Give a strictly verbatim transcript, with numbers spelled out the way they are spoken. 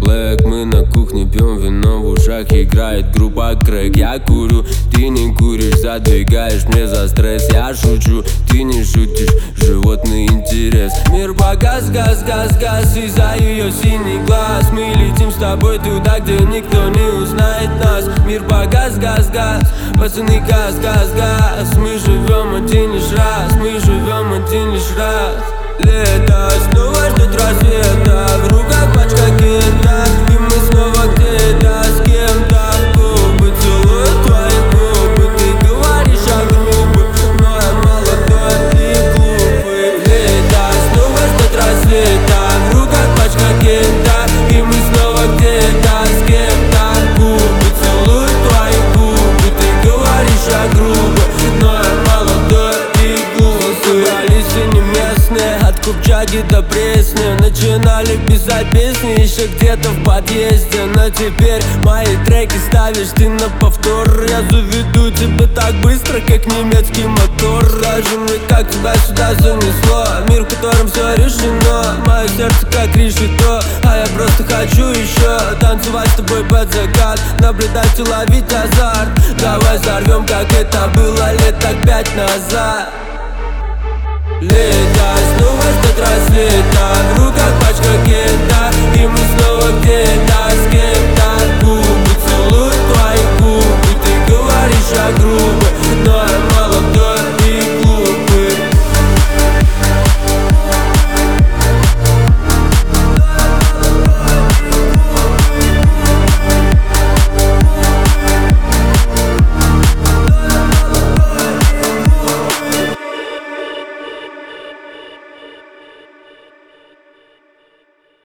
Black, мы на кухне пьем вино, в ушах играет группа Крэк. Я курю, ты не куришь, задвигаешь мне за стресс. Я шучу, ты не шутишь, животный интерес. Мир погас, газ, газ, газ, из-за ее синий глаз. Мы летим с тобой туда, где никто не узнает нас. Мир погас, газ, газ, пацаны, газ, газ, газ. Мы живем один лишь раз, мы живем один лишь раз. Лето снова ждет рассвета, в руках пачка кента, и мы снова где-то с кем-то. Губы целуют твои губы, ты говоришь о грубых, но я молодой и глупый. Лето снова ждет рассвета, в руках пачка кента, и мы снова где-то с кем-то. Губы целуют твои губы, ты говоришь о грубых, но я молодой и глупый. Собрались и не местные, от Купчаги до Пресни, начинали писать песни еще где-то в подъезде. Но теперь мои треки ставишь ты на повтор. Я заведу тебя так быстро, как немецкий мотор. Скажи мне, как тебя сюда занесло, мир, в котором все решено. Мое сердце как решето, а я просто хочу еще танцевать с тобой под закат, наблюдать и ловить азарт. Давай взорвем, как это было лет так пять назад. Лето снова ждет рассвета, в руках